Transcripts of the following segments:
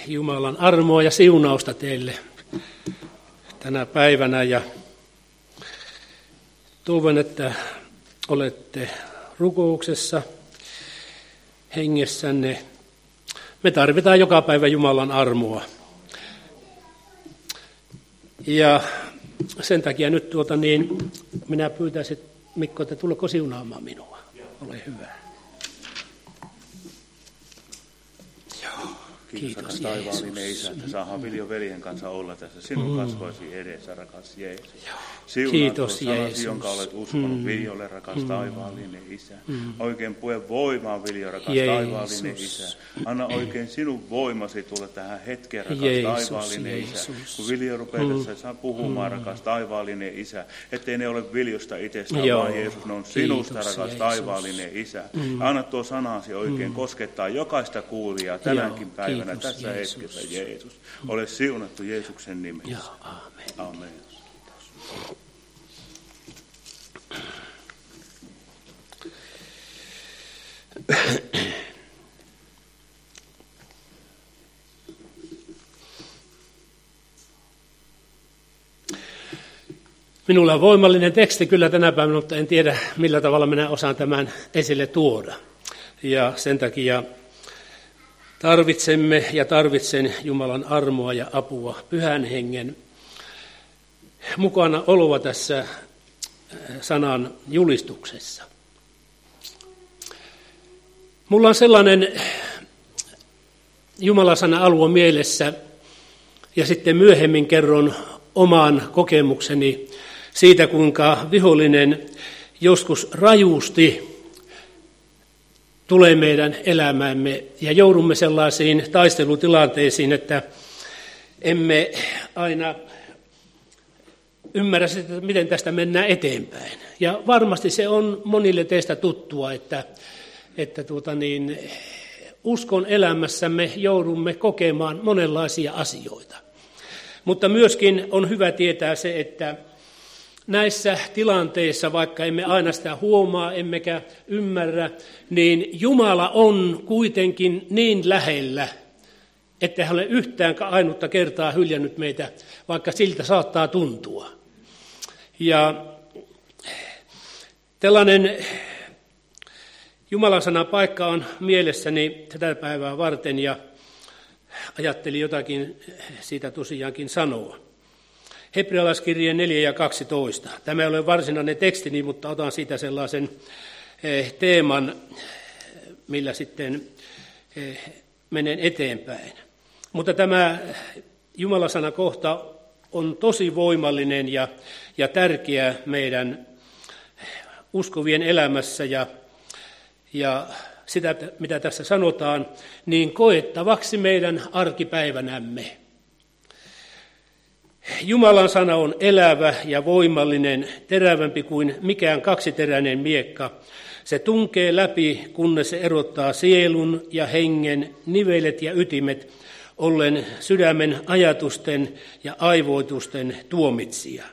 Jumalan armoa ja siunausta teille tänä päivänä ja toivon, että olette rukouksessa hengessänne. Me tarvitaan joka päivä Jumalan armoa. Ja sen takia nyt minä pyytäisin, Mikko, että tuleko siunaamaan minua. Ole hyvä. Kiitos taivaallinen Isä, että saadaan Viljo veljen kanssa olla tässä sinun kasvoisi edessä, rakas Jeesus. Kiitos Jeesus. Jonka olet uskonut Viljolle, rakas taivaallinen Isä. Oikein pue voimaa, Viljo, rakas taivaallinen Isä. Anna oikein sinun voimasi tulla tähän hetkeen, rakas taivaallinen Isä. Kun Viljo rupeaa tässä puhumaan, rakas taivaallinen Isä, ettei ne ole Viljosta itsestään, vaan Jeesus, ne on sinusta, rakas taivaallinen Isä. Anna tuo sanasi oikein koskettaa jokaista kuulijaa tänäänkin päivänä. Tässä hetkessä, Jeesus. Ole siunattu Jeesuksen nimessä. Aamen. Amen. Minulla on voimallinen teksti kyllä tänä päivänä, mutta en tiedä millä tavalla minä osaan tämän esille tuoda. Ja sen takia tarvitsemme ja tarvitsen Jumalan armoa ja apua, Pyhän Hengen mukana oloa tässä sanan julistuksessa. Mulla on sellainen Jumalan sana alue mielessä ja sitten myöhemmin kerron oman kokemukseni siitä, kuinka vihollinen joskus rajusti tulee meidän elämäämme ja joudumme sellaisiin taistelutilanteisiin, että emme aina ymmärrä sitä, miten tästä mennään eteenpäin. Ja varmasti se on monille teistä tuttua, että uskon elämässämme joudumme kokemaan monenlaisia asioita. Mutta myöskin on hyvä tietää se, että näissä tilanteissa, vaikka emme aina sitä huomaa, emmekä ymmärrä, niin Jumala on kuitenkin niin lähellä, että hän ole yhtään ainutta kertaa hyljännyt meitä, vaikka siltä saattaa tuntua. Ja tällainen Jumalan sanan paikka on mielessäni tätä päivää varten ja ajattelin jotakin siitä tosiaankin sanoa. Hebrealaiskirjeen 4 ja 12. Tämä ei ole varsinainen tekstini, mutta otan siitä sellaisen teeman, millä sitten menen eteenpäin. Mutta tämä Jumalan sana kohta on tosi voimallinen ja tärkeä meidän uskovien elämässä ja sitä, mitä tässä sanotaan, niin koettavaksi meidän arkipäivänämme. Jumalan sana on elävä ja voimallinen, terävämpi kuin mikään kaksiteräinen miekka. Se tunkee läpi, kunnes se erottaa sielun ja hengen, nivelet ja ytimet, ollen sydämen ajatusten ja aivoitusten tuomitsija.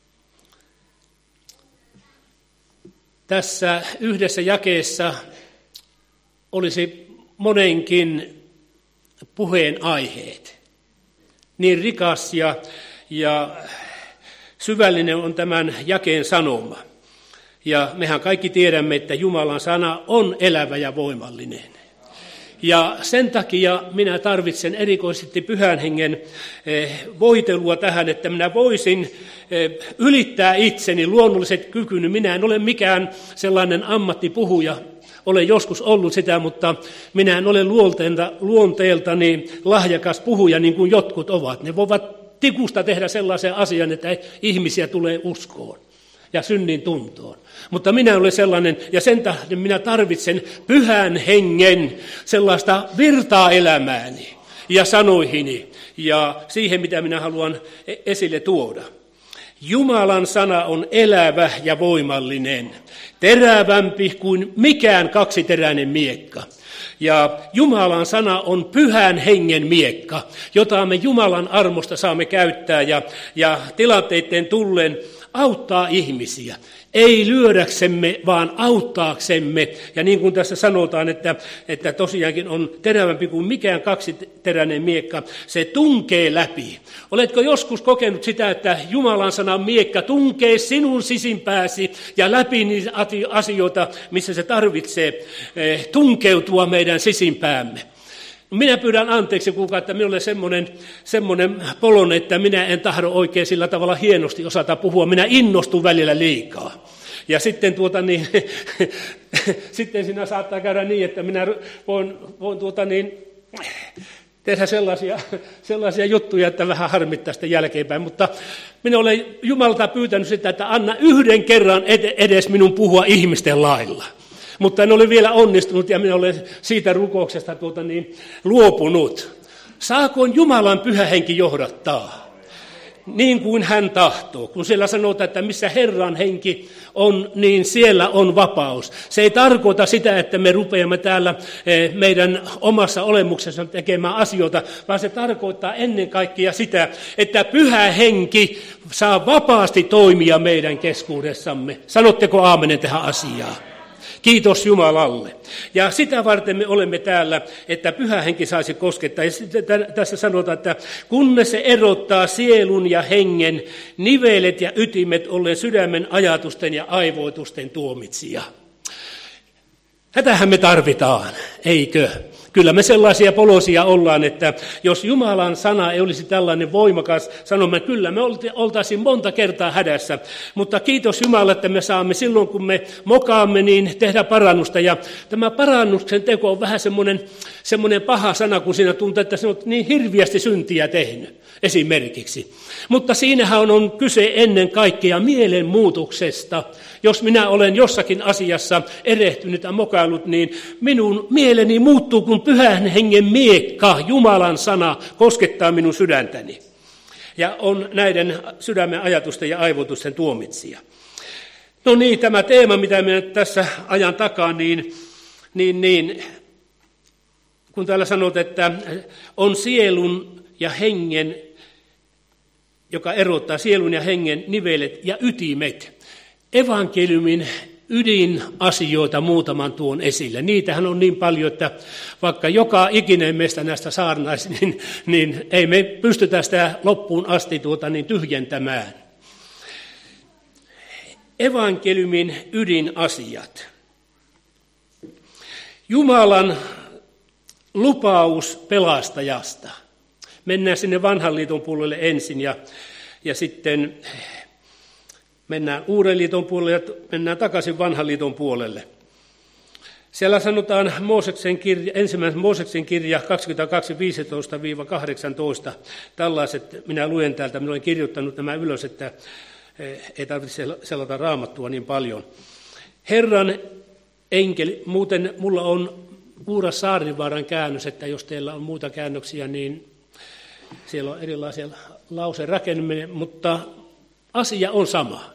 Tässä yhdessä jakeessa olisi monenkin puheen aiheet. Niin rikas ja syvällinen on tämän jakeen sanoma. Ja mehän kaikki tiedämme, että Jumalan sana on elävä ja voimallinen. Ja sen takia minä tarvitsen erikoisesti Pyhän Hengen voitelua tähän, että minä voisin ylittää itseni luonnolliset kykyni. Minä en ole mikään sellainen ammattipuhuja, olen joskus ollut sitä, mutta minä en ole luonteeltani lahjakas puhuja niin kuin jotkut ovat. Ne voivat tikusta tehdä sellaisen asian, että ihmisiä tulee uskoon ja synnin tuntoon. Mutta minä olen sellainen, ja sen takia minä tarvitsen Pyhän Hengen sellaista virtaa elämääni ja sanoihini ja siihen, mitä minä haluan esille tuoda. Jumalan sana on elävä ja voimallinen, terävämpi kuin mikään kaksiteräinen miekka. Ja Jumalan sana on Pyhän Hengen miekka, jota me Jumalan armosta saamme käyttää ja tilanteiden tullen auttaa ihmisiä. Ei lyödäksemme, vaan auttaaksemme. Ja niin kuin tässä sanotaan, että tosiaankin on terävämpi kuin mikään kaksiteräinen miekka, se tunkee läpi. Oletko joskus kokenut sitä, että Jumalan sanan miekka tunkee sinun sisimpääsi ja läpi niitä asioita, missä se tarvitsee tunkeutua meidän sisimpäämme? Minä pyydän anteeksi, kuulkaa, että minulla on semmoinen polon, että minä en tahdo oikein sillä tavalla hienosti osata puhua. Minä innostun välillä liikaa. Ja sitten, sitten siinä saattaa käydä niin, että minä voin tehdä sellaisia juttuja, että vähän harmittaa sitä jälkeenpäin. Mutta minä olen Jumalalta pyytänyt sitä, että anna yhden kerran edes minun puhua ihmisten lailla. Mutta en ole vielä onnistunut ja minä olen siitä rukouksesta luopunut. Saakoon Jumalan pyhä henki johdattaa, niin kuin hän tahtoo. Kun siellä sanotaan, että missä Herran henki on, niin siellä on vapaus. Se ei tarkoita sitä, että me rupeamme täällä meidän omassa olemuksessa tekemään asioita, vaan se tarkoittaa ennen kaikkea sitä, että pyhä henki saa vapaasti toimia meidän keskuudessamme. Sanotteko aamenen tähän asiaan? Kiitos Jumalalle. Ja sitä varten me olemme täällä, että pyhä henki saisi koskettaa. Ja sitten tässä sanotaan, että kunnes se erottaa sielun ja hengen, nivelet ja ytimet ollen sydämen ajatusten ja aivoitusten tuomitsija. Tätähän me tarvitaan, eikö? Kyllä me sellaisia polosia ollaan, että jos Jumalan sana ei olisi tällainen voimakas sanomaan, kyllä me oltaisiin monta kertaa hädässä. Mutta kiitos Jumalalle, että me saamme silloin, kun me mokaamme, niin tehdä parannusta. Ja tämä parannuksen teko on vähän semmoinen paha sana, kun siinä tuntuu, että sinä olet niin hirviästi syntiä tehnyt, esimerkiksi. Mutta siinähän on kyse ennen kaikkea mielenmuutoksesta. Jos minä olen jossakin asiassa erehtynyt ja mokailut, niin minun mieleni muuttuu, kun pyhän hengen miekka, Jumalan sana, koskettaa minun sydäntäni. Ja on näiden sydämen ajatusten ja aivoitusten tuomitsija. No niin, tämä teema, mitä minä tässä ajan takaa, niin kun täällä sanot, että on sielun ja hengen, joka erottaa sielun ja hengen nivelet ja ytimet. Evankeliumin ydinasioita muutaman tuon esille. Niitähän on niin paljon, että vaikka joka ikinen meistä näistä saarnaisi, niin ei me pystytä sitä loppuun asti tyhjentämään. Evankeliumin ydinasiat. Jumalan lupaus pelastajasta. Mennään sinne vanhan liiton puolelle ensin ja sitten mennään uuden liiton puolelle ja mennään takaisin vanhan liiton puolelle. Siellä sanotaan ensimmäisen Mooseksen kirja 22:15-18. Tällaiset, minä luen täältä, minä olen kirjoittanut nämä ylös, että ei tarvitse selata raamattua niin paljon. Herran enkeli, muuten mulla on Uura Saarnivaaran käännös, että jos teillä on muita käännöksiä, niin siellä on erilaisia lauserakennelmia, mutta asia on sama.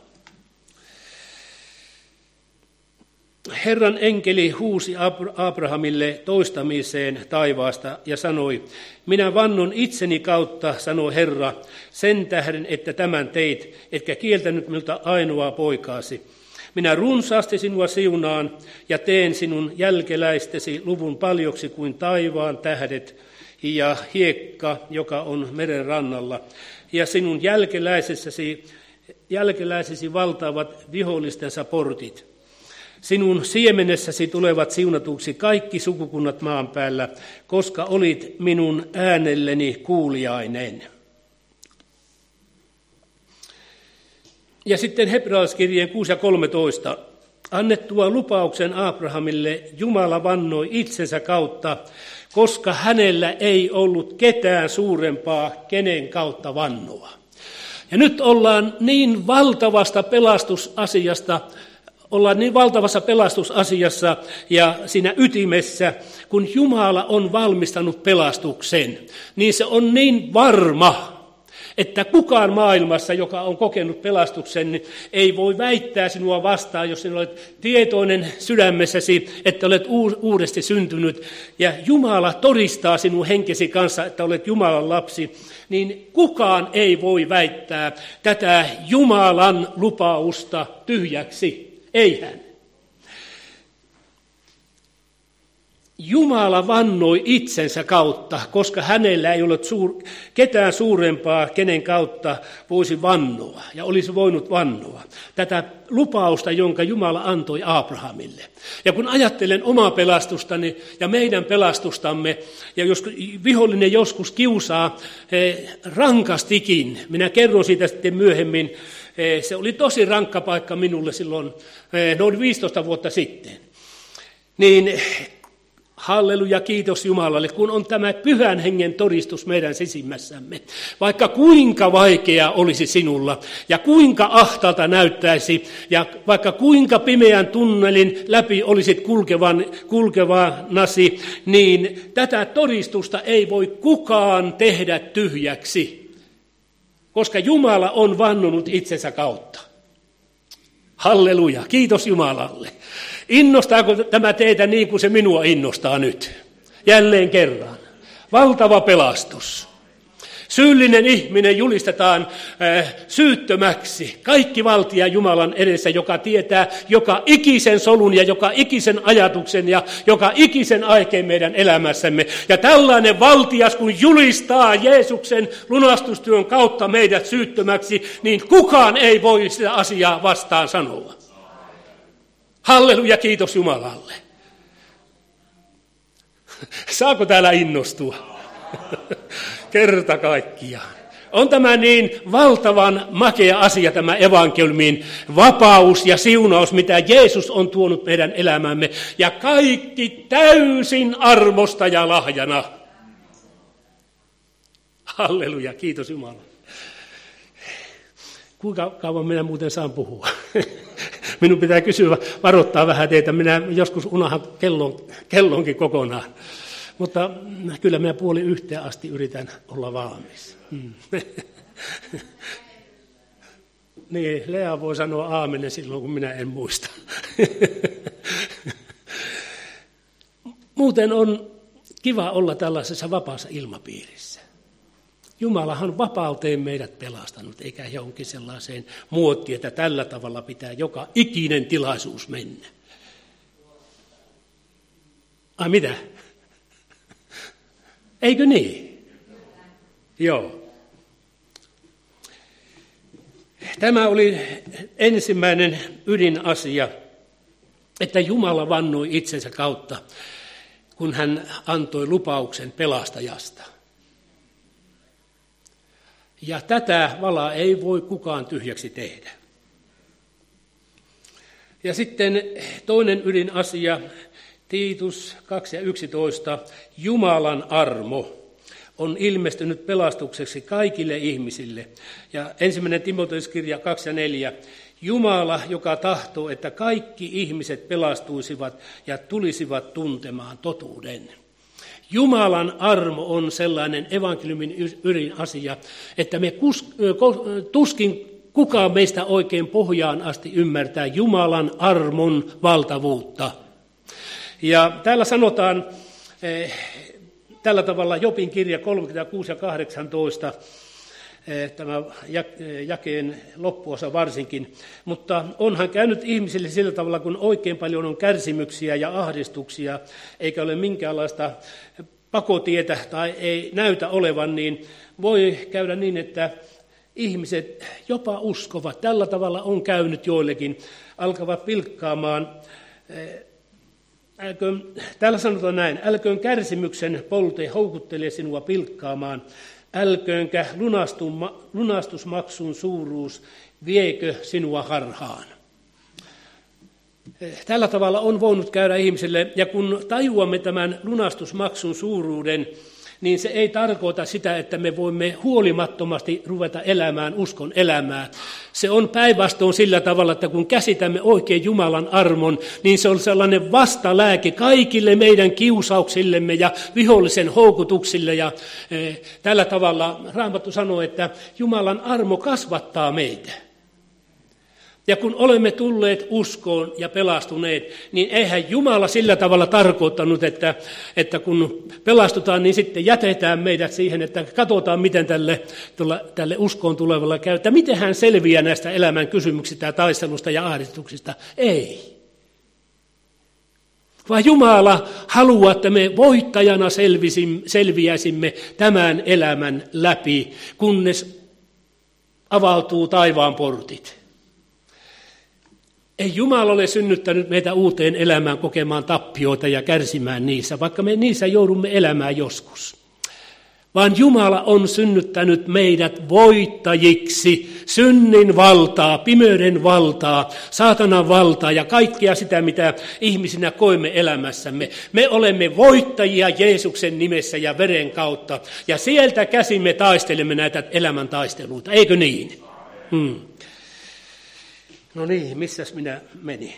Herran enkeli huusi Abrahamille toistamiseen taivaasta ja sanoi, minä vannon itseni kautta, sanoi Herra, sen tähden, että tämän teit, etkä kieltänyt minulta ainoaa poikaasi. Minä runsaasti sinua siunaan ja teen sinun jälkeläistesi luvun paljoksi kuin taivaan tähdet ja hiekka, joka on meren rannalla. Ja sinun jälkeläisesi valtaavat vihollistensa portit. Sinun siemenessäsi tulevat siunatuksi kaikki sukukunnat maan päällä, koska olit minun äänelleni kuuliainen. Ja sitten Hebrealaiskirjeen 6:13. Annettua lupauksen Abrahamille Jumala vannoi itsensä kautta, koska hänellä ei ollut ketään suurempaa, kenen kautta vannoa. Ja nyt ollaan niin valtavassa pelastusasiassa ja siinä ytimessä, kun Jumala on valmistanut pelastuksen, niin se on niin varma, että kukaan maailmassa, joka on kokenut pelastuksen, niin ei voi väittää sinua vastaan, jos sinä olet tietoinen sydämessäsi, että olet uudesti syntynyt, ja Jumala todistaa sinun henkesi kanssa, että olet Jumalan lapsi, niin kukaan ei voi väittää tätä Jumalan lupausta tyhjäksi. Eihän. Jumala vannoi itsensä kautta, koska hänellä ei ole ketään suurempaa, kenen kautta voisi vannoa ja olisi voinut vannoa. Tätä lupausta, jonka Jumala antoi Abrahamille. Ja kun ajattelen omaa pelastustani ja meidän pelastustamme, ja jos vihollinen joskus kiusaa rankastikin, minä kerron siitä sitten myöhemmin, se oli tosi rankka paikka minulle silloin noin 15 vuotta sitten, niin halleluja, kiitos Jumalalle, kun on tämä pyhän hengen todistus meidän sisimmässämme. Vaikka kuinka vaikea olisi sinulla ja kuinka ahtalta näyttäisi ja vaikka kuinka pimeän tunnelin läpi olisit kulkevanasi, niin tätä todistusta ei voi kukaan tehdä tyhjäksi, koska Jumala on vannonut itsensä kautta. Halleluja, kiitos Jumalalle. Innostaako tämä teitä niin kuin se minua innostaa nyt? Jälleen kerran. Valtava pelastus. Syyllinen ihminen julistetaan syyttömäksi. Kaikki valtia Jumalan edessä, joka tietää joka ikisen solun ja joka ikisen ajatuksen ja joka ikisen aikeen meidän elämässämme. Ja tällainen valtias, kun julistaa Jeesuksen lunastustyön kautta meidät syyttömäksi, niin kukaan ei voi sitä asiaa vastaan sanoa. Halleluja, kiitos Jumalalle. Saako täällä innostua? Kerta kaikkiaan. On tämä niin valtavan makea asia, tämä evankeliumin vapaus ja siunaus, mitä Jeesus on tuonut meidän elämämme. Ja kaikki täysin armosta ja lahjana. Halleluja, kiitos Jumalalle. Kuinka kauan minä muuten saan puhua? Minun pitää kysyä, varoittaa vähän teitä. Minä joskus unohan kellonkin kokonaan. Mutta kyllä minä 12:30 asti yritän olla valmis. Niin, Lea voi sanoa aamenen silloin, kun minä en muista. Muuten on kiva olla tällaisessa vapaassa ilmapiirissä. Jumalahan vapauteen meidät pelastanut, eikä johonkin sellaiseen muottiin, että tällä tavalla pitää joka ikinen tilaisuus mennä. Ai mitä? Eikö niin? Joo. Tämä oli ensimmäinen ydinasia, että Jumala vannoi itsensä kautta, kun hän antoi lupauksen pelastajasta. Ja tätä valaa ei voi kukaan tyhjäksi tehdä. Ja sitten toinen ydinasia, Tiitus 2:11, Jumalan armo on ilmestynyt pelastukseksi kaikille ihmisille. Ja 1. Timoteuskirja 2:4, Jumala, joka tahtoo, että kaikki ihmiset pelastuisivat ja tulisivat tuntemaan totuuden. Jumalan armo on sellainen evankeliumin ydinasia, että me tuskin kukaan meistä oikein pohjaan asti ymmärtää Jumalan armon valtavuutta. Ja täällä sanotaan tällä tavalla Jobin kirja 36 ja 18, tämä jakeen loppuosa varsinkin, mutta onhan käynyt ihmisille sillä tavalla, kun oikein paljon on kärsimyksiä ja ahdistuksia, eikä ole minkäänlaista pakotietä tai ei näytä olevan, niin voi käydä niin, että ihmiset jopa uskovat. Tällä tavalla on käynyt joillekin, alkavat pilkkaamaan. Täällä sanotaan näin, älköön kärsimyksen polte houkuttele sinua pilkkaamaan, älköönkä lunastusmaksun suuruus viekö sinua harhaan. Tällä tavalla on voinut käydä ihmisille, ja kun tajuamme tämän lunastusmaksun suuruuden, niin se ei tarkoita sitä, että me voimme huolimattomasti ruveta elämään uskon elämää. Se on päinvastoin sillä tavalla, että kun käsitämme oikein Jumalan armon, niin se on sellainen vastalääke kaikille meidän kiusauksillemme ja vihollisen houkutuksille. Ja tällä tavalla Raamattu sanoo, että Jumalan armo kasvattaa meitä. Ja kun olemme tulleet uskoon ja pelastuneet, niin eihän Jumala sillä tavalla tarkoittanut, että kun pelastutaan, niin sitten jätetään meidät siihen, että katsotaan, miten tälle uskoon tulevalle käy, että miten hän selviää näistä elämän kysymyksistä ja taistelusta ja ahdistuksista. Ei. Vaan Jumala haluaa, että me voittajana selviäisimme tämän elämän läpi, kunnes avautuu taivaan portit. Ei Jumala ole synnyttänyt meitä uuteen elämään kokemaan tappioita ja kärsimään niissä, vaikka me niissä joudumme elämään joskus. Vaan Jumala on synnyttänyt meidät voittajiksi, synnin valtaa, pimeyden valtaa, saatanan valtaa ja kaikkea sitä, mitä ihmisinä koemme elämässämme. Me olemme voittajia Jeesuksen nimessä ja veren kautta, ja sieltä käsin me taistelemme näitä elämän taisteluita, eikö niin? No niin, missäs minä menin?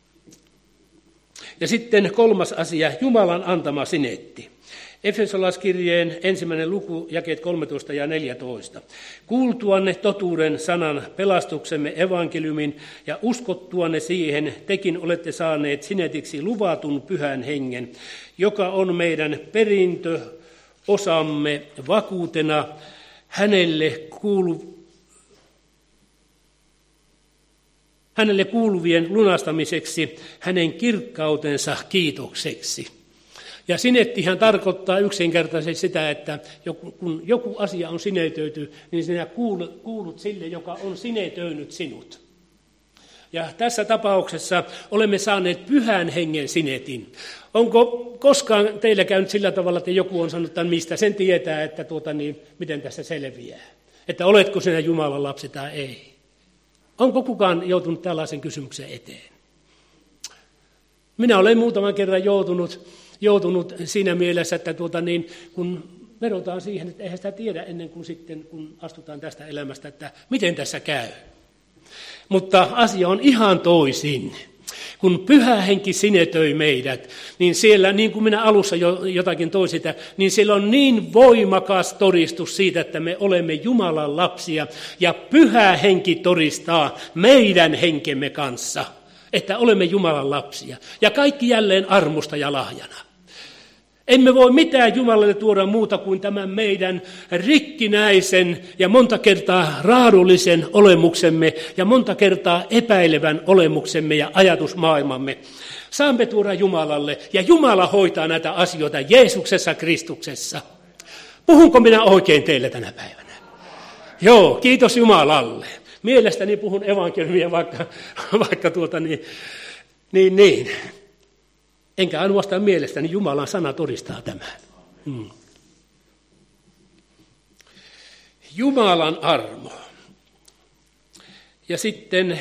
Ja sitten 3. asia, Jumalan antama sinetti. Efesolaiskirjeen 1. luku, jakeet 13 ja 14. Kuultuanne totuuden sanan pelastuksemme evankeliumin ja uskottuanne siihen, tekin olette saaneet sinetiksi luvatun pyhän hengen, joka on meidän perintöosamme vakuutena hänelle kuuluvien lunastamiseksi, hänen kirkkautensa kiitokseksi. Ja sinettihän tarkoittaa yksinkertaisesti sitä, että kun joku asia on sinetöity, niin sinä kuulut sille, joka on sinetöinyt sinut. Ja tässä tapauksessa olemme saaneet pyhän hengen sinetin. Onko koskaan teillä käynyt sillä tavalla, että joku on sanonut, että mistä sen tietää, että miten tässä selviää? Että oletko sinä Jumalan lapsi tai ei? Onko kukaan joutunut tällaisen kysymyksen eteen? Minä olen muutaman kerran joutunut siinä mielessä, että kun vedotaan siihen, että eihän sitä tiedä ennen kuin sitten, kun astutaan tästä elämästä, että miten tässä käy. Mutta asia on ihan toisin. Kun Pyhä Henki sinetöi meidät, niin siellä, niin kuin minä alussa jotakin toin sitä, niin siellä on niin voimakas todistus siitä, että me olemme Jumalan lapsia, ja Pyhä Henki todistaa meidän henkemme kanssa, että olemme Jumalan lapsia, ja kaikki jälleen armosta ja lahjana. Emme voi mitään Jumalalle tuoda muuta kuin tämän meidän rikkinäisen ja monta kertaa raadullisen olemuksemme ja monta kertaa epäilevän olemuksemme ja ajatusmaailmamme. Saamme tuoda Jumalalle, ja Jumala hoitaa näitä asioita Jeesuksessa Kristuksessa. Puhunko minä oikein teille tänä päivänä? Joo, kiitos Jumalalle. Mielestäni puhun evankeliumia vaikka niin. Enkä ainoastaan mielestäni, Jumalan sana todistaa tämän. Jumalan armo. Ja sitten,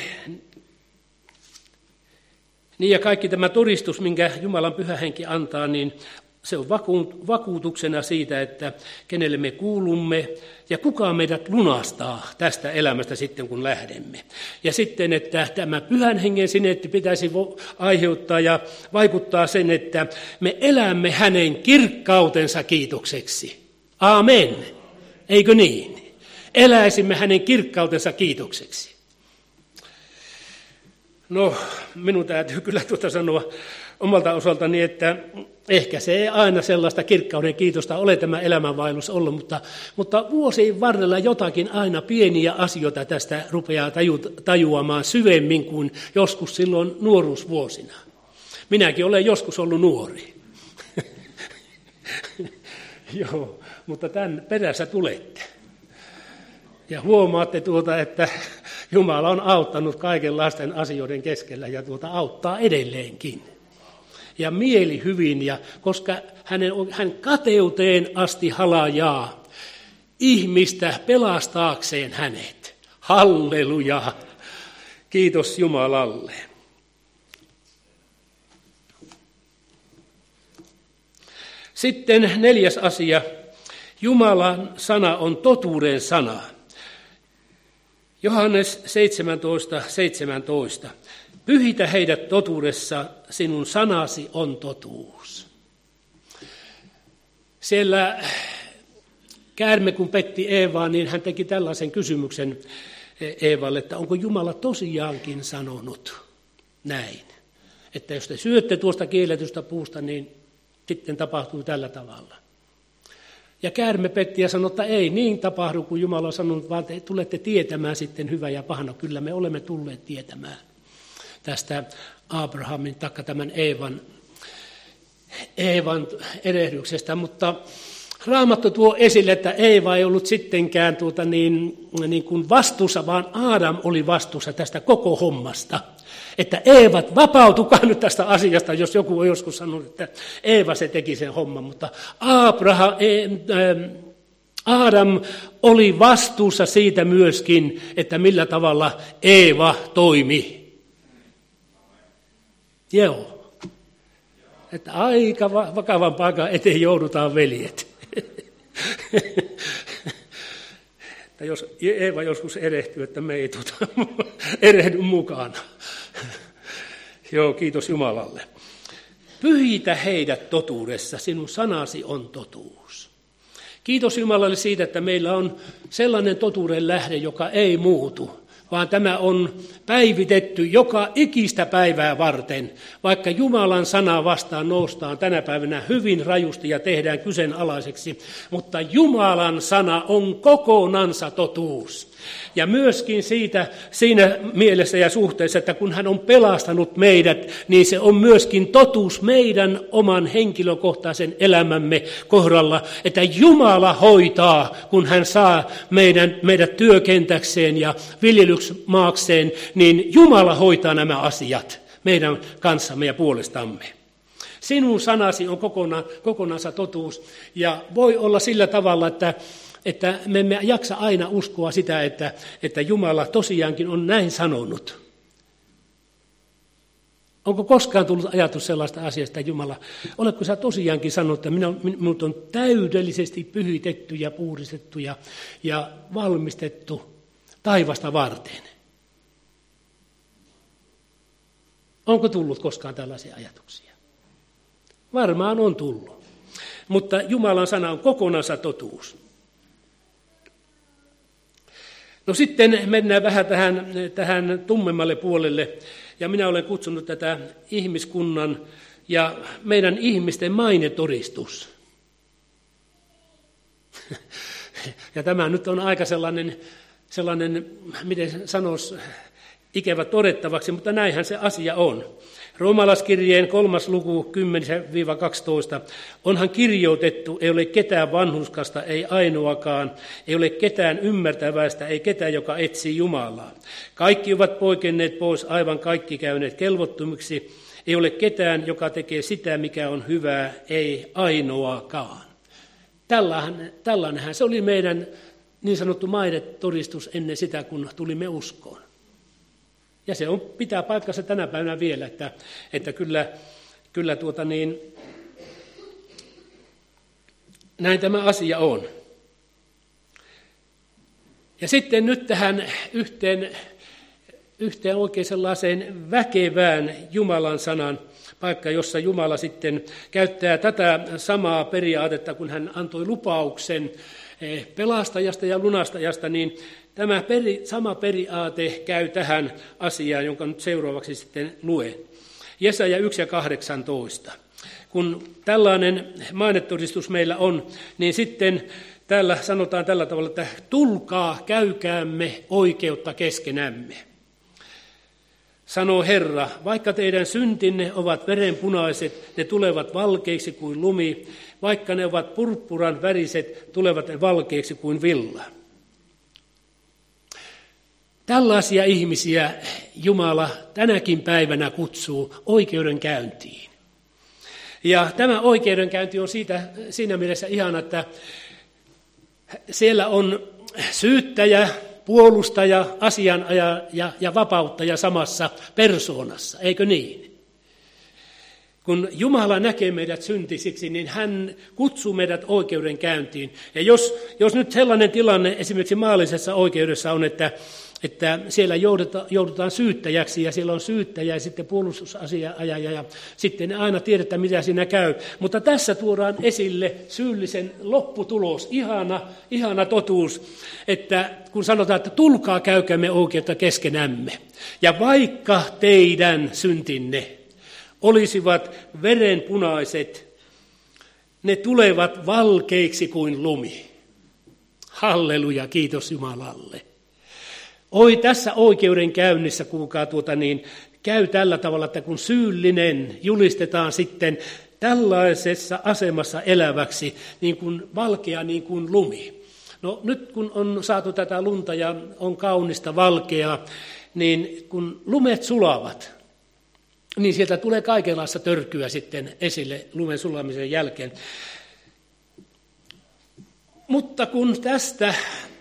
niin ja kaikki tämä todistus, minkä Jumalan Pyhä Henki antaa, niin se on vakuutuksena siitä, että kenelle me kuulumme ja kuka meidät lunastaa tästä elämästä sitten, kun lähdemme. Ja sitten, että tämä Pyhän Hengen sinetti pitäisi aiheuttaa ja vaikuttaa sen, että me elämme hänen kirkkautensa kiitokseksi. Aamen. Eikö niin? Eläisimme hänen kirkkautensa kiitokseksi. No, minun täytyy kyllä sanoa omalta osaltani, että ehkä se ei aina sellaista kirkkauden kiitosta ole tämä elämänvaellus ollut, mutta vuosien varrella jotakin aina pieniä asioita tästä rupeaa tajuamaan syvemmin kuin joskus silloin nuoruusvuosina. Minäkin olen joskus ollut nuori. Joo, mutta tämän perässä tulette. Ja huomaatte että Jumala on auttanut kaikenlaisten asioiden keskellä ja auttaa edelleenkin. Ja mieli hyvin, ja koska hän kateuteen asti halajaa ihmistä pelastaakseen hänet. Halleluja! Kiitos Jumalalle. Sitten 4. asia, Jumalan sana on totuuden sana. Johannes 17:17. Pyhitä heidät totuudessa, sinun sanasi on totuus. Siellä käärme, kun petti Eevaa, niin hän teki tällaisen kysymyksen Eevalle, että onko Jumala tosiaankin sanonut näin, että jos te syötte tuosta kielletystä puusta, niin sitten tapahtuu tällä tavalla. Ja käärme petti ja sanoi, että ei niin tapahdu, kuin Jumala on sanonut, vaan te tulette tietämään sitten hyvä ja paha. No, kyllä me olemme tulleet tietämään tästä Abrahamin taikka tämän Eevan erehdyksestä, mutta Raamattu tuo esille, että Eeva ei ollut sittenkään niin kuin vastuussa, vaan Aadam oli vastuussa tästä koko hommasta. Että Eevat, vapautukaa nyt tästä asiasta, jos joku on joskus sanonut, että Eeva se teki sen homman, mutta Aadam oli vastuussa siitä myöskin, että millä tavalla Eeva toimi. Joo. Että aika vakavan paikan eteen joudutaan, veljet. Että jos Eeva joskus erehtyy, että me ei erehdy mukana. Joo, kiitos Jumalalle. Pyhitä heidät totuudessa, sinun sanasi on totuus. Kiitos Jumalalle siitä, että meillä on sellainen totuuden lähde, joka ei muutu, vaan tämä on päivitetty joka ikistä päivää varten, vaikka Jumalan sanaa vastaan noustaan tänä päivänä hyvin rajusti ja tehdään kyseenalaiseksi, mutta Jumalan sana on kokonansa totuus. Ja myöskin siinä mielessä ja suhteessa, että kun hän on pelastanut meidät, niin se on myöskin totuus meidän oman henkilökohtaisen elämämme kohdalla, että Jumala hoitaa, kun hän saa meidät työkentäkseen ja viljelysmaakseen, niin Jumala hoitaa nämä asiat meidän kanssamme ja puolestamme. Sinun sanasi on kokonansa totuus, ja voi olla sillä tavalla, että me emme jaksa aina uskoa sitä, että Jumala tosiaankin on näin sanonut. Onko koskaan tullut ajatus sellaista asiasta, että Jumala, oletko sä tosiaankin sanonut, että minut on täydellisesti pyhitetty ja puhdistettu ja valmistettu taivasta varten? Onko tullut koskaan tällaisia ajatuksia? Varmaan on tullut, mutta Jumalan sana on kokonansa totuus. No sitten mennään vähän tähän tummemmalle puolelle, ja minä olen kutsunut tätä ihmiskunnan ja meidän ihmisten mainetodistus. Ja tämä nyt on aika sellainen, miten sanoisi, ikävä todettavaksi, mutta näinhän se asia on. Roomalaiskirjeen 3. luku 10-12. Onhan kirjoitettu, ei ole ketään vanhurskasta, ei ainoakaan, ei ole ketään ymmärtäväistä, ei ketään, joka etsii Jumalaa. Kaikki ovat poikenneet pois, aivan kaikki käyneet kelvottomiksi, ei ole ketään, joka tekee sitä, mikä on hyvää, ei ainoakaan. Tällainenhän se oli meidän niin sanottu mainetodistus ennen sitä, kun tulimme uskoon. Ja se pitää paikkansa tänä päivänä vielä, että kyllä näin tämä asia on. Ja sitten nyt tähän yhteen oikein sellaiseen väkevään Jumalan sanan paikka, jossa Jumala sitten käyttää tätä samaa periaatetta, kun hän antoi lupauksen pelastajasta ja lunastajasta, niin tämä sama periaate käy tähän asiaan, jonka nyt seuraavaksi sitten luen. Jesaja 1:18. Kun tällainen mainetodistus meillä on, niin sitten täällä sanotaan tällä tavalla, että tulkaa, käykäämme oikeutta keskenämme. Sanoo Herra, vaikka teidän syntinne ovat verenpunaiset, ne tulevat valkeiksi kuin lumi, vaikka ne ovat purppuran väriset, tulevat ne valkeiksi kuin villa. Tällaisia ihmisiä Jumala tänäkin päivänä kutsuu oikeudenkäyntiin. Ja tämä oikeudenkäynti on siinä mielessä ihana, että siellä on syyttäjä, puolustaja, asianajaja ja vapauttaja samassa persoonassa, eikö niin? Kun Jumala näkee meidät syntisiksi, niin hän kutsuu meidät oikeudenkäyntiin. Ja jos nyt sellainen tilanne esimerkiksi maallisessa oikeudessa on, että siellä joudutaan syyttäjäksi ja siellä on syyttäjä ja sitten puolustusasianajaja ja sitten ei aina tiedetä, mitä siinä käy. Mutta tässä tuodaan esille syyllisen lopputulos, ihana totuus, että kun sanotaan, että tulkaa käykäämme oikeutta keskenämme. Ja vaikka teidän syntinne olisivat verenpunaiset, ne tulevat valkeiksi kuin lumi. Halleluja, kiitos Jumalalle. Tässä oikeudenkäynnissä, kuulkaa käy tällä tavalla, että kun syyllinen julistetaan sitten tällaisessa asemassa eläväksi, niin kuin valkea niin kuin lumi. No nyt kun on saatu tätä lunta ja on kaunista valkeaa, niin kun lumet sulavat, niin sieltä tulee kaikenlaista törkyä sitten esille lumen sulamisen jälkeen. Mutta kun tästä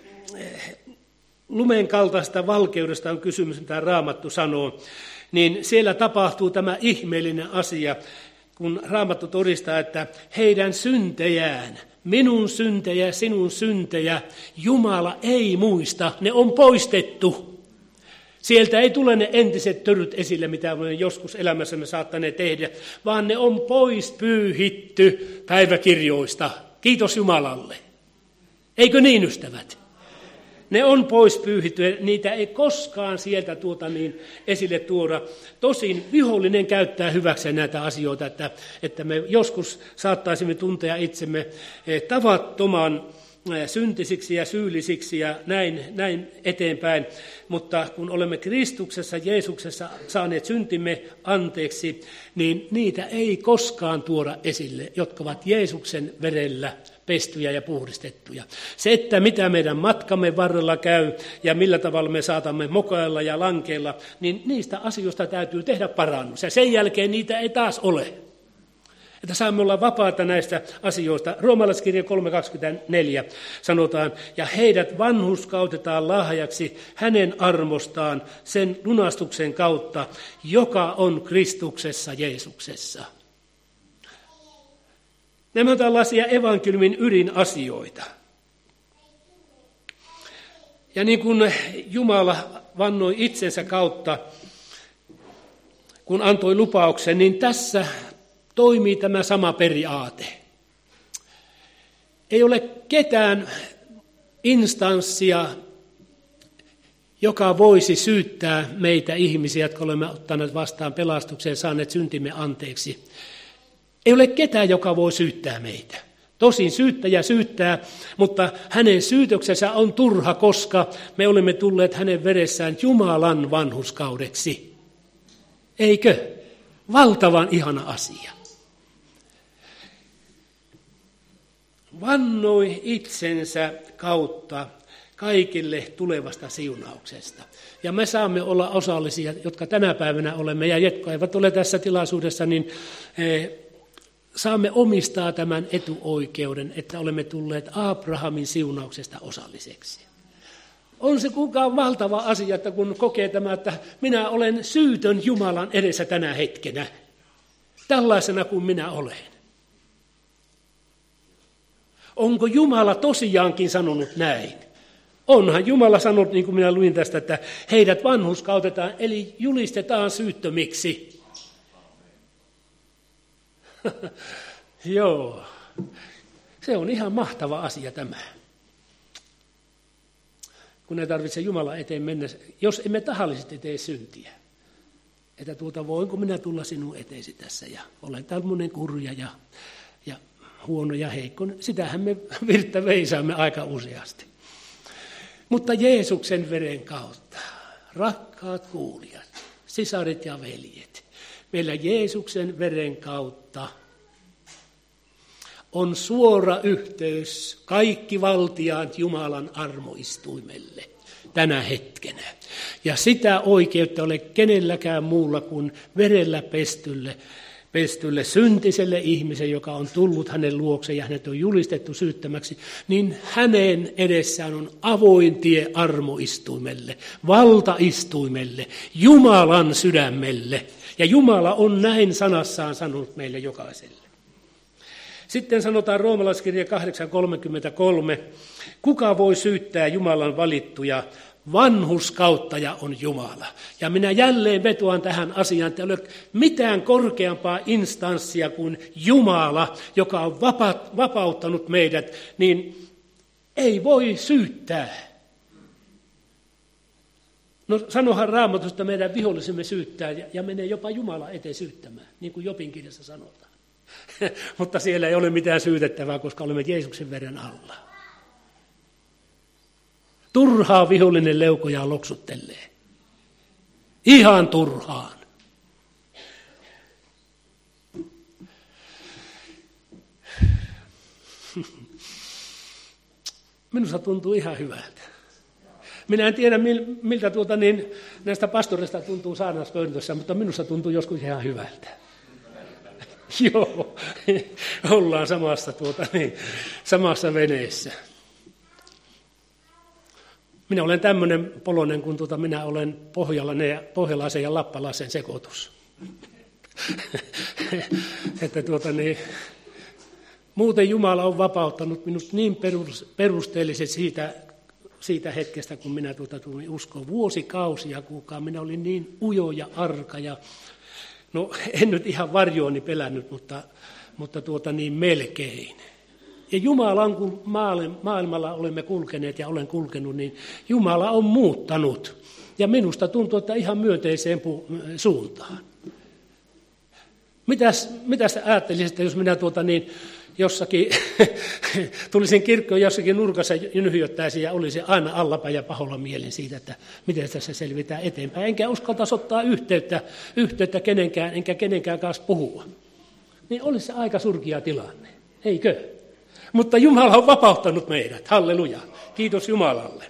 lumen kaltaista valkeudesta on kysymys, mitä Raamattu sanoo, niin siellä tapahtuu tämä ihmeellinen asia, kun Raamattu todistaa, että heidän syntejään, minun syntejä, sinun syntejä, Jumala ei muista, ne on poistettu. Sieltä ei tule ne entiset töryt esille, mitä olemme joskus elämässämme saattaneet tehdä, vaan ne on pois pyyhitty päiväkirjoista. Kiitos Jumalalle. Eikö niin, ystävät? Ne on pois pyyhitty, niitä ei koskaan sieltä esille tuoda. Tosin vihollinen käyttää hyväkseen näitä asioita, että me joskus saattaisimme tuntea itsemme tavattoman syntisiksi ja syyllisiksi ja näin eteenpäin. Mutta kun olemme Kristuksessa, Jeesuksessa saaneet syntimme anteeksi, niin niitä ei koskaan tuoda esille, jotka ovat Jeesuksen verellä pestyjä ja puhdistettuja. Se, että mitä meidän matkamme varrella käy ja millä tavalla me saatamme mokailla ja lankeilla, niin niistä asioista täytyy tehdä parannus. Ja sen jälkeen niitä ei taas ole. Että saamme olla vapaata näistä asioista. Roomalaiskirja 3.24 sanotaan, ja heidät vanhurskautetaan lahjaksi hänen armostaan sen lunastuksen kautta, joka on Kristuksessa Jeesuksessa. Nämä ovat tällaisia evankeliumin ydinasioita. Ja niin kuin Jumala vannoi itsensä kautta, kun antoi lupauksen, niin tässä toimii tämä sama periaate. Ei ole ketään instanssia, joka voisi syyttää meitä ihmisiä, jotka olemme ottaneet vastaan pelastukseen, saaneet syntimme anteeksi. Ei ole ketään, joka voi syyttää meitä. Tosin syyttäjä syyttää, mutta hänen syytöksensä on turha, koska me olemme tulleet hänen veressään Jumalan vanhurskaudeksi. Eikö? Valtavan ihana asia. Vannoi itsensä kautta kaikille tulevasta siunauksesta. Ja me saamme olla osallisia, jotka tänä päivänä olemme, ja jotka eivät ole tässä tilaisuudessa, niin saamme omistaa tämän etuoikeuden, että olemme tulleet Abrahamin siunauksesta osalliseksi. On se kuinka valtava asia, että kun kokee tämä, että minä olen syytön Jumalan edessä tänä hetkenä, tällaisena kuin minä olen. Onko Jumala tosiaankin sanonut näin? Onhan Jumala sanonut, niin kuin minä luin tästä, että heidät vanhurskautetaan, eli julistetaan syyttömiksi. Joo, se on ihan mahtava asia tämä. Kun ei tarvitse Jumalan eteen mennä, jos emme tahallisesti tee syntiä. Että voinko minä tulla sinun eteesi tässä ja olen tällainen kurja ja huono ja heikko. Sitähän me virttä veisaamme aika useasti. Mutta Jeesuksen veren kautta, rakkaat kuulijat, sisarit ja veljet, meillä Jeesuksen veren kautta on suora yhteys kaikki valtiaat Jumalan armoistuimelle tänä hetkenä. Ja sitä oikeutta ole kenelläkään muulla kuin verellä pestylle syntiselle ihmisen, joka on tullut hänen luokseen ja hänet on julistettu syyttömäksi, niin hänen edessään on avoin tie armoistuimelle, valtaistuimelle, Jumalan sydämelle. Ja Jumala on näin sanassaan sanonut meille jokaiselle. Sitten sanotaan Roomalaiskirja 8:33, kuka voi syyttää Jumalan valittuja? Vanhurskauttaja on Jumala. Ja minä jälleen vetoan tähän asiaan, että ei ole mitään korkeampaa instanssia kuin Jumala, joka on vapauttanut meidät, niin ei voi syyttää. No sanohan Raamatusta, että meidän vihollisemme syyttää ja menee jopa Jumala eteen syyttämään, niin kuin Jobin kirjassa sanotaan. Mutta siellä ei ole mitään syytettävää, koska olemme Jeesuksen veren alla. Turhaa vihollinen leukojaan loksuttelee. Ihan turhaan. Minusta tuntuu ihan hyvältä. Minä en tiedä, miltä näistä pastoreista tuntuu saarnauspöntössä, mutta minusta tuntuu joskus ihan hyvältä. Joo, ollaan samassa veneessä. Minä olen tämmöinen polonen, kun minä olen pohjalaisen ja lappalaisen sekoitus. Että muuten Jumala on vapauttanut minut niin perusteellisesti siitä hetkestä, kun minä tulin uskoon. Vuosikausia kuukaan minä olin niin ujo ja arka ja no en nyt ihan varjooni pelännyt, mutta melkein. Ja Jumala, kun maailmalla olemme kulkeneet ja olen kulkenut, niin Jumala on muuttanut. Ja minusta tuntuu, että ihan myönteiseen suuntaan. Mitäs ajattelisit, jos minä jossakin tulisin kirkkoon jossakin nurkassa nyhjöttäisin ja olisin aina allapäin ja paholla mielin siitä, että miten tässä selvitään eteenpäin. Enkä uskaltaisi ottaa yhteyttä kenenkään, enkä kenenkään kanssa puhua. Niin olisi se aika surkea tilanne, eikö? Mutta Jumala on vapauttanut meidät, halleluja, kiitos Jumalalle.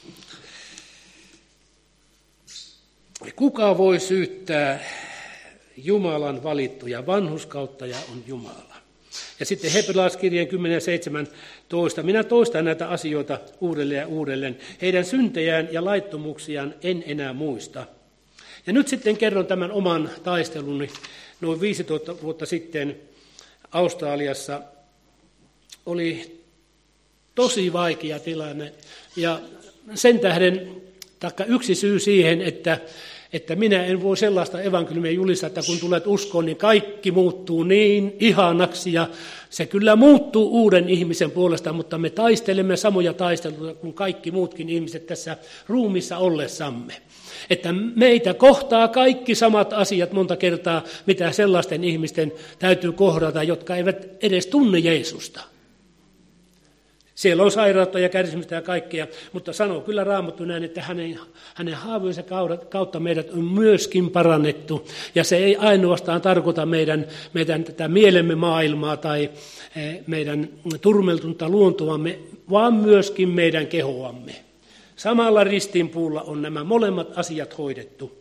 Kuka voi syyttää Jumalan valittuja? Vanhurskauttaja on Jumala. Ja sitten Hebrealaiskirjeen 10:17. Minä toistan näitä asioita uudelleen ja uudelleen. Heidän syntejään ja laittomuuksiaan en enää muista. Ja nyt sitten kerron tämän oman taisteluni. Noin 15 vuotta sitten Australiassa oli tosi vaikea tilanne. Ja sen tähden, yksi syy siihen, että minä en voi sellaista evankeliumia julistaa, että kun tulet uskoon, niin kaikki muuttuu niin ihanaksi ja se kyllä muuttuu uuden ihmisen puolesta, mutta me taistelemme samoja taisteluja kuin kaikki muutkin ihmiset tässä ruumissa ollessamme. Että meitä kohtaa kaikki samat asiat monta kertaa, mitä sellaisten ihmisten täytyy kohdata, jotka eivät edes tunne Jeesusta. Siellä on sairautta ja kärsimystä ja kaikkea, mutta sanoo kyllä Raamattu näin, että hänen haavojensa kautta meidät on myöskin parannettu. Ja se ei ainoastaan tarkoita meidän tätä mielemme maailmaa tai meidän turmeltunutta luontoamme, vaan myöskin meidän kehoamme. Samalla ristinpuulla on nämä molemmat asiat hoidettu.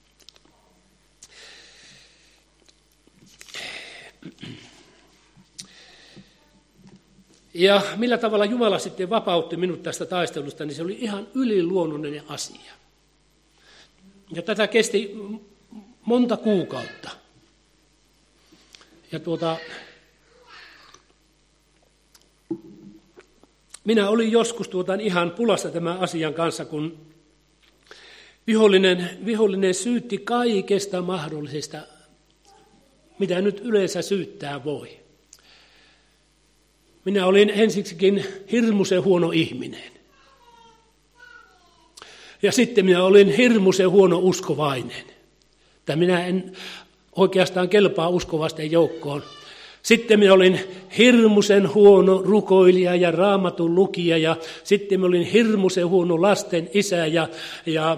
Ja millä tavalla Jumala sitten vapautti minut tästä taistelusta, niin se oli ihan yliluonnollinen asia. Ja tätä kesti monta kuukautta. Ja minä olin joskus ihan pulassa tämän asian kanssa, kun vihollinen syytti kaikesta mahdollisesta, mitä nyt yleensä syyttää voi. Minä olin ensiksikin hirmuisen huono ihminen. Ja sitten minä olin hirmuisen huono uskovainen. Että minä en oikeastaan kelpaa uskovasten joukkoon. Sitten minä olin hirmuisen huono rukoilija ja raamatun lukija. Ja sitten minä olin hirmuisen huono lasten isä ja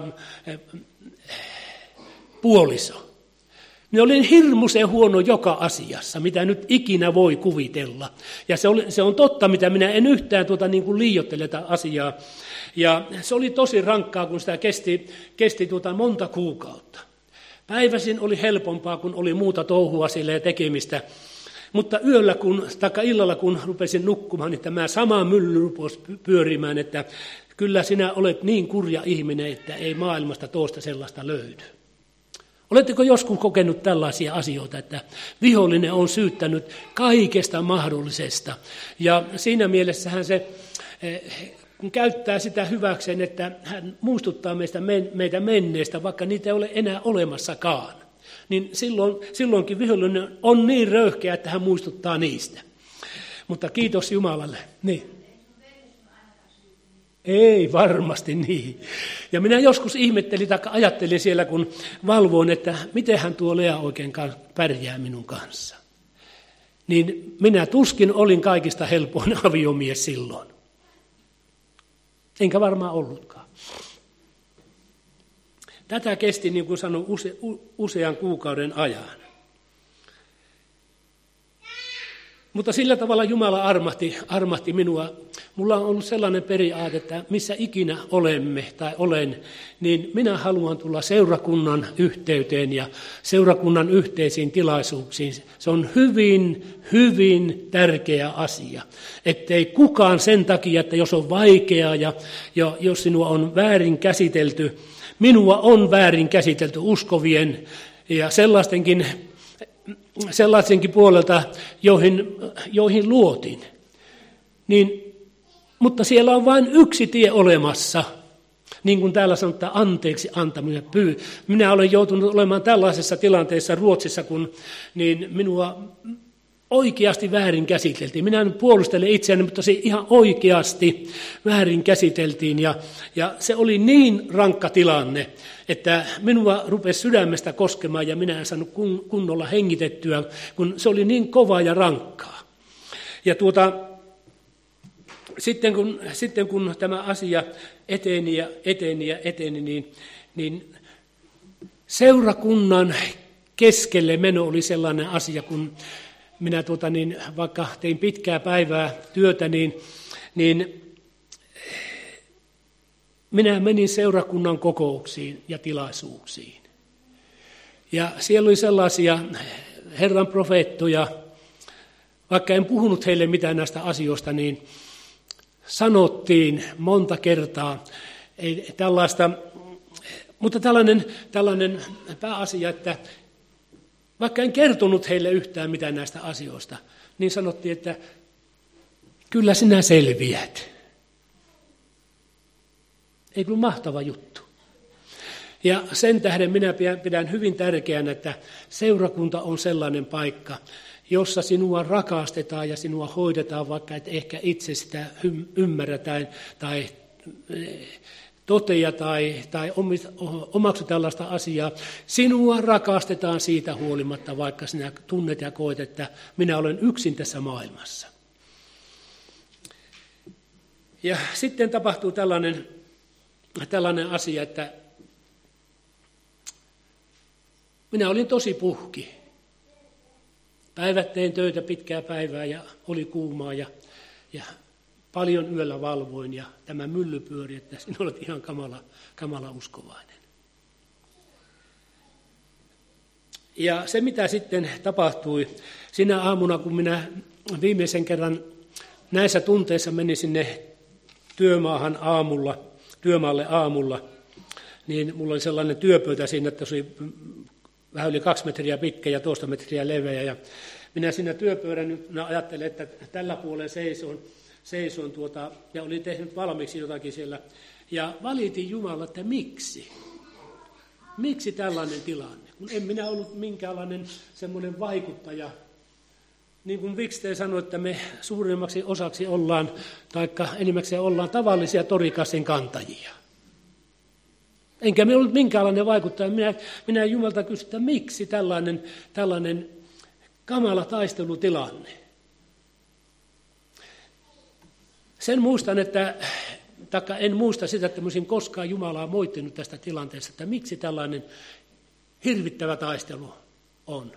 puoliso. Minä olin hirmuisen huono joka asiassa, mitä nyt ikinä voi kuvitella. Ja se on totta, mitä minä en yhtään liioittele tätä asiaa. Ja se oli tosi rankkaa, kun sitä kesti monta kuukautta. Päiväsin oli helpompaa, kun oli muuta touhua sille ja tekemistä. Mutta illalla, kun rupesin nukkumaan, niin tämä sama mylly rupesi pyörimään, että kyllä sinä olet niin kurja ihminen, että ei maailmasta toista sellaista löydy. Oletteko joskus kokenut tällaisia asioita, että vihollinen on syyttänyt kaikesta mahdollisesta? Ja siinä mielessähän se käyttää sitä hyväkseen, että hän muistuttaa meitä menneestä, vaikka niitä ei ole enää olemassakaan. Niin silloinkin vihollinen on niin röyhkeä, että hän muistuttaa niistä. Mutta kiitos Jumalalle. Niin. Ei varmasti niin. Ja minä joskus ihmettelin tai ajattelin siellä, kun valvoin, että mitenhän tuo Lea oikein pärjää minun kanssa. Niin minä tuskin olin kaikista helpoin aviomies silloin. Enkä varmaan ollutkaan. Tätä kesti, niin kuin sanoin, usean kuukauden ajan. Mutta sillä tavalla Jumala armahti minua. Mulla on ollut sellainen periaate, että missä ikinä olemme tai olen, niin minä haluan tulla seurakunnan yhteyteen ja seurakunnan yhteisiin tilaisuuksiin. Se on hyvin, hyvin tärkeä asia. Ettei kukaan sen takia, että jos on vaikeaa ja jos sinua on väärin käsitelty, minua on väärin käsitelty uskovien ja sellaisenkin puolelta, joihin luotin. Mutta siellä on vain yksi tie olemassa, niin kuin täällä sanotaan, anteeksi antaminen. Minä olen joutunut olemaan tällaisessa tilanteessa Ruotsissa, kun niin minua oikeasti väärin käsiteltiin. Minä en puolustele itseäni, mutta se ihan oikeasti väärin käsiteltiin. Ja se oli niin rankka tilanne, että minua rupesi sydämestä koskemaan ja minä en saanut kunnolla hengitettyä, kun se oli niin kova ja rankkaa. Ja sitten kun tämä asia eteni, niin seurakunnan keskelle meno oli sellainen asia, kun minä vaikka tein pitkää päivää työtä, niin minä menin seurakunnan kokouksiin ja tilaisuuksiin. Ja siellä oli sellaisia Herran profeettoja, vaikka en puhunut heille mitään näistä asioista, niin sanottiin monta kertaa tällaista, mutta tällainen pääasia, että vaikka en kertonut heille yhtään mitään näistä asioista, niin sanottiin, että kyllä sinä selviät. Eikö ole mahtava juttu? Ja sen tähden minä pidän hyvin tärkeänä, että seurakunta on sellainen paikka, jossa sinua rakastetaan ja sinua hoidetaan, vaikka et ehkä itse sitä ymmärrä tai toteja tai omaksu tällaista asiaa. Sinua rakastetaan siitä huolimatta, vaikka sinä tunnet ja koet, että minä olen yksin tässä maailmassa. Ja sitten tapahtuu tällainen asia, että minä olin tosi puhki. Päivät tein töitä pitkää päivää ja oli kuumaa ja paljon yöllä valvoin ja tämä mylly pyöri, että sinä olet ihan kamala uskovainen. Ja se mitä sitten tapahtui sinä aamuna, kun minä viimeisen kerran näissä tunteissa menin sinne työmaalle aamulla, niin mulla oli sellainen työpöytä siinä, että se oli vähän yli 2 metriä pitkä ja 2 metriä leveä. Ja minä siinä työpöydän ajattelin, että tällä puolella seison ja olin tehnyt valmiiksi jotakin siellä. Ja valitin Jumala, että miksi? Miksi tällainen tilanne? Kun en minä ollut minkäänlainen semmoinen vaikuttaja. Niin kuin Wiksten sanoi, että me suurimmaksi osaksi ollaan, taikka enimmäkseen ollaan tavallisia torikassin kantajia. Enkä me ollut minkäänlainen vaikuttaja. Minä Jumalta kysyin, että miksi tällainen kamala taistelutilanne. Sen muistan, en muista sitä, että olisin koskaan Jumalaa moittinut tästä tilanteesta, että miksi tällainen hirvittävä taistelu on.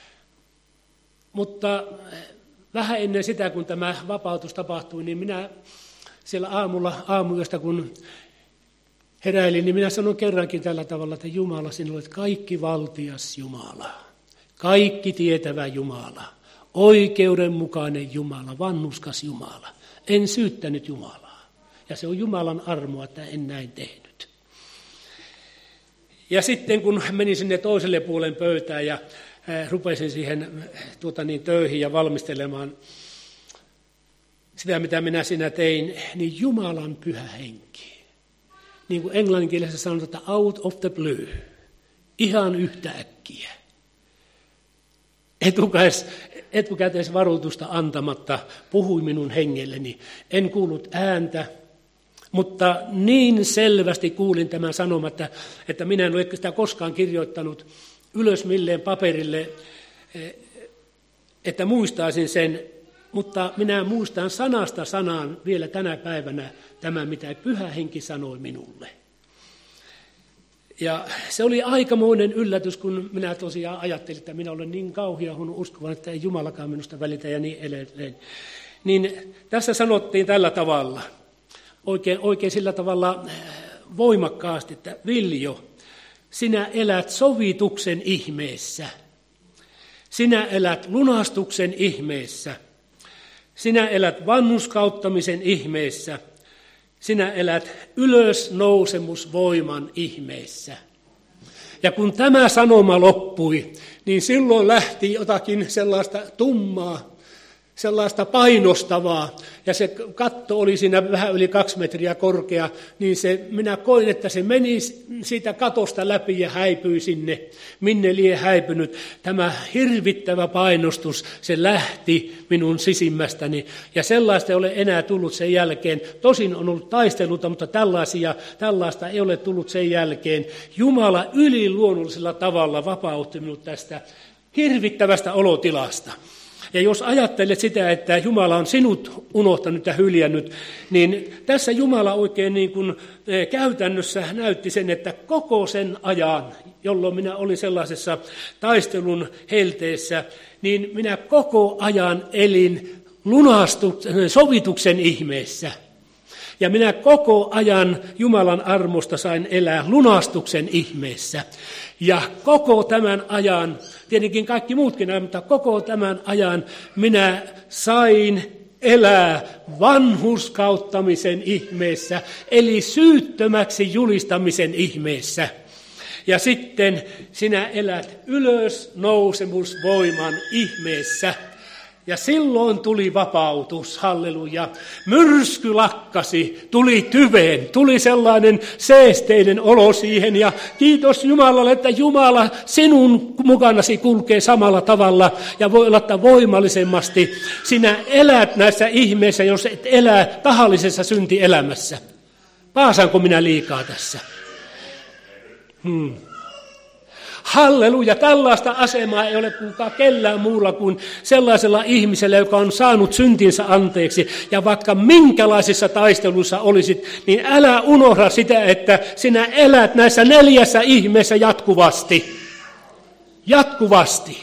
Mutta vähän ennen sitä, kun tämä vapautus tapahtui, niin minä siellä aamuyöstä, kun heräilin, niin minä sanon kerrankin tällä tavalla, että Jumala, sinä olet kaikki valtias Jumala, kaikki tietävä Jumala, oikeudenmukainen Jumala, vannuskas Jumala. En syyttänyt Jumalaa. Ja se on Jumalan armoa, että en näin tehnyt. Ja sitten kun menin sinne toiselle puolen pöytään ja rupesin siihen töihin ja valmistelemaan sitä, mitä minä siinä tein, niin Jumalan pyhä henki. Niin kuin englanninkielessä sanotaan, että out of the blue. Ihan yhtäkkiä. Etukäteisvaroitusta antamatta puhui minun hengelleni. En kuullut ääntä, mutta niin selvästi kuulin tämän sanomatta, että minä en ole sitä koskaan kirjoittanut ylös milleen paperille, että muistaisin sen, mutta minä muistan sanasta sanaan vielä tänä päivänä tämän, mitä Pyhä Henki sanoi minulle. Ja se oli aikamoinen yllätys, kun minä tosiaan ajattelin, että minä olen niin kauhea huono uskovan, että ei Jumalakaan minusta välitä ja niin edelleen. Niin tässä sanottiin tällä tavalla, oikein sillä tavalla voimakkaasti, että Viljo, sinä elät sovituksen ihmeessä. Sinä elät lunastuksen ihmeessä. Sinä elät vanhurskauttamisen ihmeessä. Sinä elät ylösnousemusvoiman ihmeessä. Ja kun tämä sanoma loppui, niin silloin lähti jotakin sellaista tummaa, sellaista painostavaa, ja se katto oli siinä vähän yli 2 metriä korkea, niin minä koin, että se meni siitä katosta läpi ja häipyi sinne, minne lie häipynyt. Tämä hirvittävä painostus, se lähti minun sisimmästäni, ja sellaista ei ole enää tullut sen jälkeen. Tosin on ollut taisteluta, mutta tällaista ei ole tullut sen jälkeen. Jumala yliluonnollisella tavalla vapautti minut tästä hirvittävästä olotilasta. Ja jos ajattelet sitä, että Jumala on sinut unohtanut ja hyljännyt, niin tässä Jumala oikein niin kuin käytännössä näytti sen, että koko sen ajan, jolloin minä olin sellaisessa taistelun helteessä, niin minä koko ajan elin sovituksen ihmeessä. Ja minä koko ajan Jumalan armosta sain elää lunastuksen ihmeessä. Ja koko tämän ajan, tietenkin kaikki muutkin, mutta koko tämän ajan minä sain elää vanhurskauttamisen ihmeessä, eli syyttömäksi julistamisen ihmeessä. Ja sitten sinä elät ylösnousemusvoiman ihmeessä. Ja silloin tuli vapautus, halleluja. Myrsky lakkasi, tuli tyveen, tuli sellainen seesteinen olo siihen. Ja kiitos Jumalalle, että Jumala sinun mukanasi kulkee samalla tavalla ja voi olla voimallisemmasti. Sinä elät näissä ihmeissä, jos et elää tahallisessa syntielämässä. Paasaanko minä liikaa tässä? Halleluja, tällaista asemaa ei ole kukaan kellään muulla kuin sellaisella ihmisellä, joka on saanut syntinsä anteeksi. Ja vaikka minkälaisissa taisteluissa olisit, niin älä unohda sitä, että sinä elät näissä 4 ihmeessä jatkuvasti. Jatkuvasti.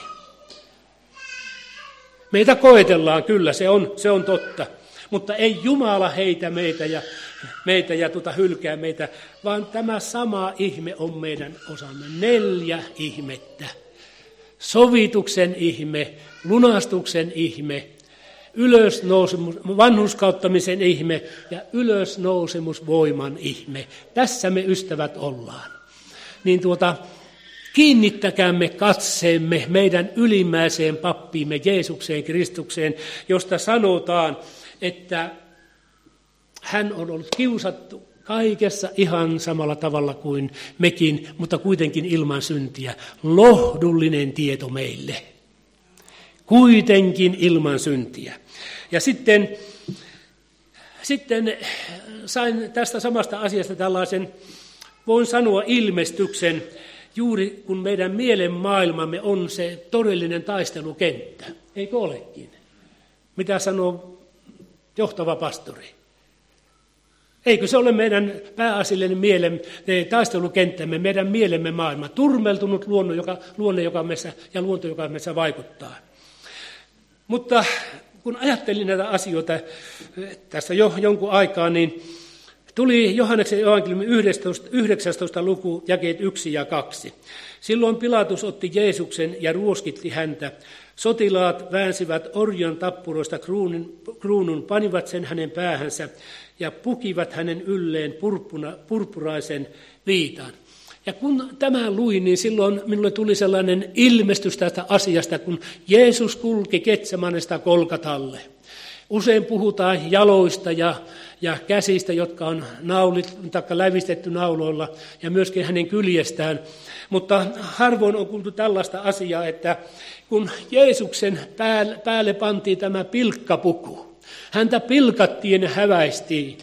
Meitä koetellaan kyllä, se on totta. Mutta ei Jumala heitä meitä ja hylkää meitä, vaan tämä sama ihme on meidän osamme. 4 ihmettä. Sovituksen ihme, lunastuksen ihme, vanhurskauttamisen ihme ja ylösnousemusvoiman ihme. Tässä me ystävät ollaan. Niin kiinnittäkäämme katseemme meidän ylimmäiseen pappiimme Jeesukseen Kristukseen, josta sanotaan, että hän on ollut kiusattu kaikessa ihan samalla tavalla kuin mekin, mutta kuitenkin ilman syntiä. Lohdullinen tieto meille. Kuitenkin ilman syntiä. Ja sitten sain tästä samasta asiasta tällaisen, voin sanoa, ilmestyksen, juuri kun meidän mielen maailmamme on se todellinen taistelukenttä. Eikö olekin? Mitä sanoo johtava pastori? Eikö se ole meidän pääasiallinen taistelukenttämme, meidän mielemme maailma, turmeltunut luonne, joka meissä, ja luonto, joka meissä vaikuttaa. Mutta kun ajattelin näitä asioita tässä jo jonkun aikaa, niin tuli Johanneksen evankeliumin 19. luku, jakeet 1 ja 2. Silloin Pilatus otti Jeesuksen ja ruoskitti häntä. Sotilaat väänsivät orjan tappuroista kruunun, panivat sen hänen päähänsä ja pukivat hänen ylleen purppuraisen viitan. Ja kun tämän luin, niin silloin minulle tuli sellainen ilmestys tästä asiasta, kun Jeesus kulki Getsemanesta Golgatalle. Usein puhutaan jaloista ja käsistä, jotka on lävistetty nauloilla, ja myöskin hänen kyljestään. Mutta harvoin on kuultu tällaista asiaa, että kun Jeesuksen päälle pantiin tämä pilkkapuku, häntä pilkattiin ja häväistiin,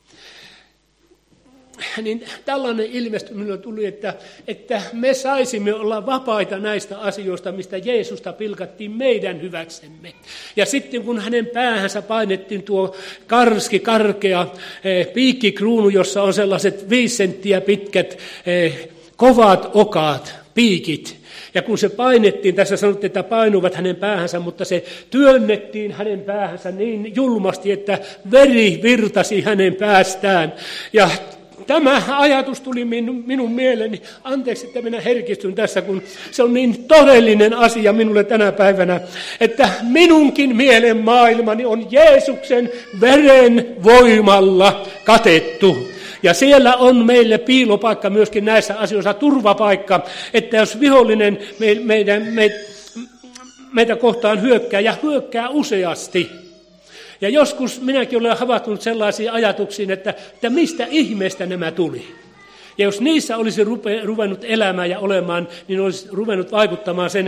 niin tällainen ilmestys minulle tuli, että me saisimme olla vapaita näistä asioista, mistä Jeesusta pilkattiin meidän hyväksemme. Ja sitten kun hänen päähänsä painettiin tuo karkea piikkikruunu, jossa on sellaiset 5 senttiä pitkät kovat okaat, piikit. Ja kun se painettiin, tässä sanottiin, että painuvat hänen päähänsä, mutta se työnnettiin hänen päähänsä niin julmasti, että veri virtasi hänen päästään. Ja tämä ajatus tuli minun mieleeni, anteeksi, että minä herkistyn tässä, kun se on niin todellinen asia minulle tänä päivänä, että minunkin mielen maailmani on Jeesuksen veren voimalla katettu. Ja siellä on meille piilopaikka myöskin näissä asioissa, turvapaikka, että jos vihollinen meitä kohtaan hyökkää ja hyökkää useasti. Ja joskus minäkin olen havahtunut sellaisiin ajatuksiin, että mistä ihmeestä nämä tuli. Ja jos niissä olisi ruvennut elämään ja olemaan, niin olisi ruvennut vaikuttamaan sen,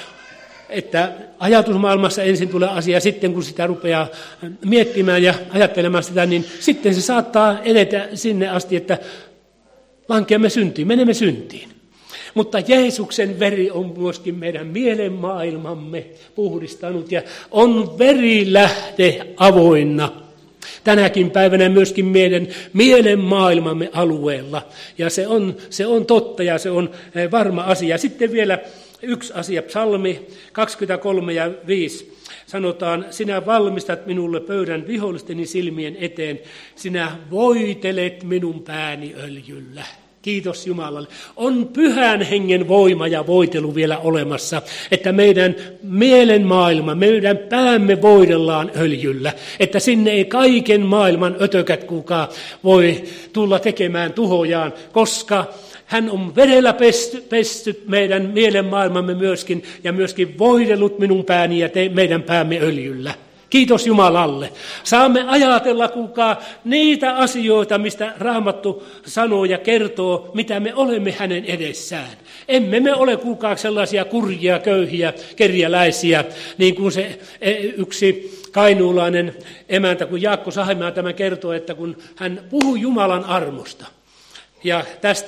että ajatusmaailmassa ensin tulee asia, ja sitten kun sitä rupeaa miettimään ja ajattelemaan sitä, niin sitten se saattaa edetä sinne asti, että lankeamme syntiin, menemme syntiin. Mutta Jeesuksen veri on myöskin meidän mielenmaailmamme puhdistanut ja on verilähde avoinna tänäkin päivänä myöskin meidän mielenmaailmamme alueella. Ja se on totta ja se on varma asia. Sitten vielä yksi asia, psalmi 23 ja 5. Sanotaan, sinä valmistat minulle pöydän vihollisteni silmien eteen, sinä voitelet minun pääni öljyllä. Kiitos Jumalalle. On Pyhän Hengen voima ja voitelu vielä olemassa, että meidän mielenmaailma, meidän päämme voidellaan öljyllä, että sinne ei kaiken maailman ötökät kukaan voi tulla tekemään tuhojaan, koska hän on vedellä pesty meidän mielenmaailmamme myöskin ja myöskin voidellut minun pääni ja meidän päämme öljyllä. Kiitos Jumalalle. Saamme ajatella, kuulkaa, niitä asioita, mistä Raamattu sanoo ja kertoo, mitä me olemme hänen edessään. Emme me ole, kuulkaa, sellaisia kurjia, köyhiä, kerjäläisiä, niin kuin se yksi kainuulainen emäntä, kun Jaakko Sahimaa tämä kertoo, että kun hän puhui Jumalan armosta ja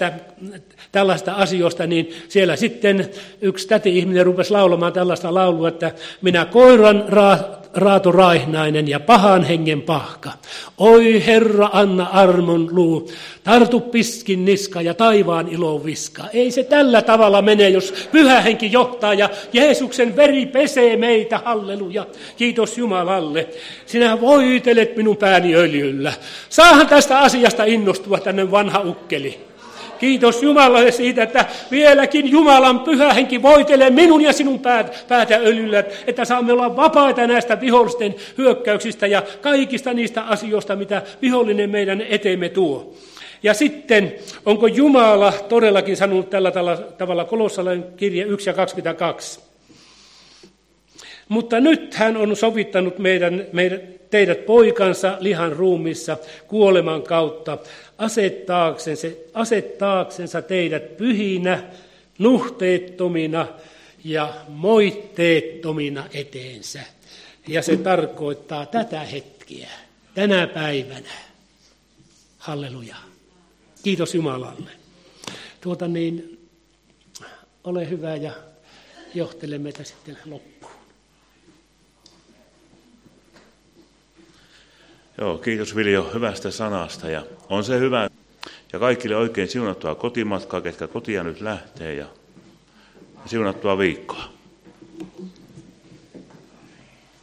tällaista asioista, niin siellä sitten yksi täti-ihminen rupesi laulamaan tällaista laulua, että minä koiran raato raihnainen ja pahan hengen pahka. Oi Herra, anna armon luu, tartu piskin niska ja taivaan ilo viska. Ei se tällä tavalla mene, jos Pyhä Henki johtaa ja Jeesuksen veri pesee meitä, halleluja. Kiitos Jumalalle. Sinä voitelet minun pääni öljyllä. Saahan tästä asiasta innostua tänne vanha ukkeli. Kiitos Jumalalle siitä, että vieläkin Jumalan Pyhä Henki voitelee minun ja sinun päätä öljyllä, että saamme olla vapaita näistä vihollisten hyökkäyksistä ja kaikista niistä asioista, mitä vihollinen meidän eteemme tuo. Ja sitten, onko Jumala todellakin sanonut tällä tavalla Kolossalainen kirje 1 ja 22? Mutta nyt hän on sovittanut teidät poikansa lihan ruumiissa kuoleman kautta, asettaaksensa teidät pyhinä, nuhteettomina ja moitteettomina eteensä. Ja se tarkoittaa tätä hetkeä, tänä päivänä. Halleluja. Kiitos Jumalalle. Ole hyvä ja johtele meitä sitten loppuun. Joo, kiitos Viljo hyvästä sanasta ja on se hyvä. Ja kaikille oikein siunattua kotimatkaa, ketkä kotia nyt lähtee ja siunattua viikkoa.